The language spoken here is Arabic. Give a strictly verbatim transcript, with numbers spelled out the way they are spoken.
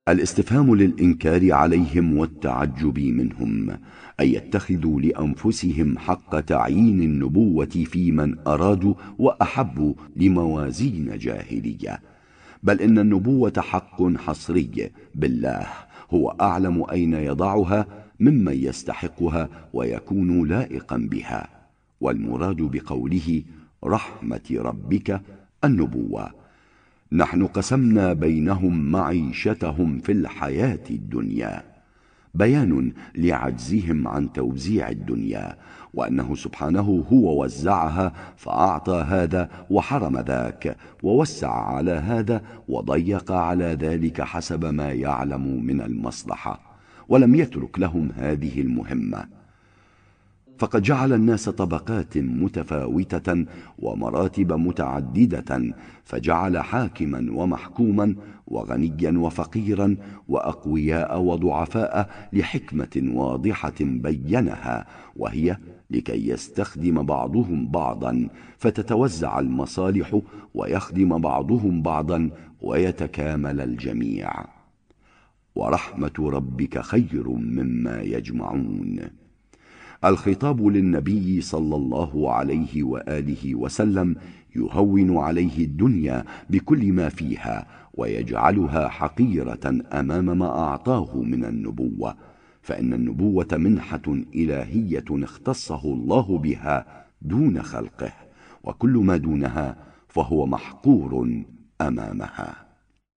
الاستفهام للإنكار عليهم والتعجب منهم، أن يتخذوا لأنفسهم حق تعيين النبوة في من أرادوا وأحبوا لموازين جاهلية، بل إن النبوة حق حصري بالله، هو أعلم أين يضعها ممن يستحقها ويكون لائقا بها. والمراد بقوله رحمة ربك النبوة. نحن قسمنا بينهم معيشتهم في الحياة الدنيا، بيان لعجزهم عن توزيع الدنيا، وأنه سبحانه هو وزعها فأعطى هذا وحرم ذاك، ووسع على هذا وضيق على ذلك حسب ما يعلم من المصلحة، ولم يترك لهم هذه المهمة. فقد جعل الناس طبقات متفاوتة ومراتب متعددة، فجعل حاكما ومحكوما وغنيا وفقيرا وأقوياء وضعفاء لحكمة واضحة بينها، وهي لكي يستخدم بعضهم بعضا فتتوزع المصالح ويخدم بعضهم بعضا ويتكامل الجميع. ورحمة ربك خير مما يجمعون. الخطاب للنبي صلى الله عليه وآله وسلم يهون عليه الدنيا بكل ما فيها ويجعلها حقيرة أمام ما أعطاه من النبوة، فإن النبوة منحة إلهية اختصه الله بها دون خلقه، وكل ما دونها فهو محقور أمامها.